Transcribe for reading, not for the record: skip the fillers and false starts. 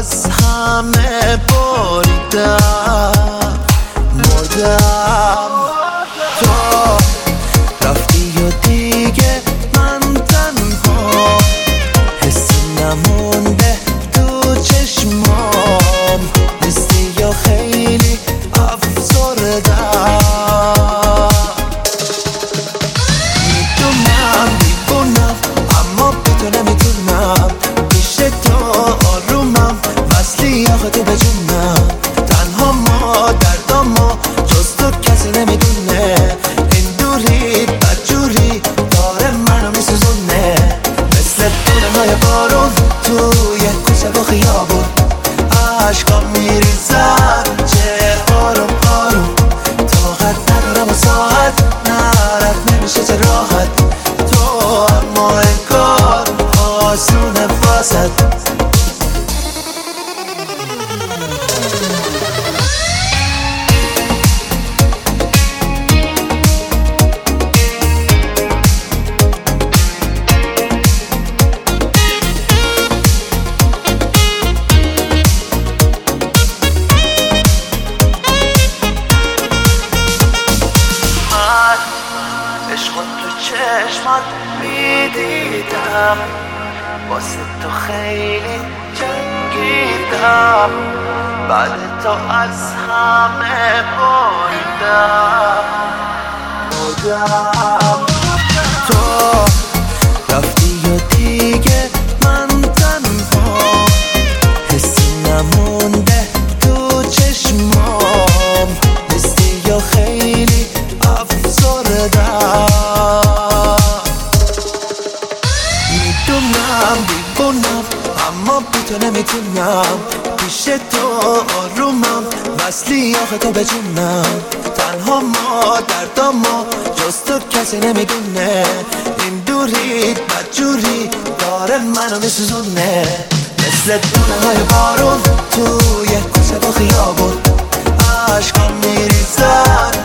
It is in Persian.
از همه بریدم، مردم. تو رفتی و دیگه من تنها، حسی نمونده تو چشمام، نیستی یا خیلی افسردم. میدونم دیوونم اما بی تو نمیتونم، پیش تو آرومم وصلی آخه تو به جونم. تنها ما دردامو جز تو کسی نمیدونه، این دوری بدجوری داره منو میسوزونه، مثل دونه‌های بارون توی کوچه و خیابون. عشقام میریزن چه آروم آروم، طاقت ندارم و ساعت نرد نمیشه چه راحت. تو اما انگار آسونه واسد. عشق تو چشمات میدیدم، واسه تو خیلی جنگیدم، بعد تو از همه بریدم. تو رفتی و دیگه من تنها، حسی نمونده تو چشمام، نیستی یا خیلی افسردم. میدونم دیوونم اما بی تو نمیتونم، پیش تو آرومم وصلی آخه تو به جونم. تنها ما دردامو جز تو کسی نمیدونه، این دوری بدجوری داره منو میسوزونه، مثل دونه‌های بارون توی کوچه و خیابون. عشقام میریزن